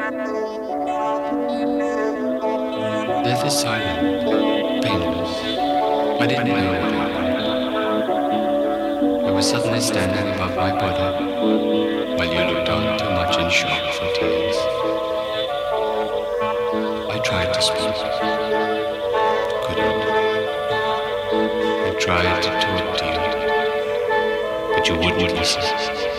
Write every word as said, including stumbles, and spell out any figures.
Death is silent, painless. I didn't know what happened. I was suddenly standing above my body, while you looked on too much in shock for tears. I tried to speak, couldn't. I tried to talk to you, but you wouldn't listen.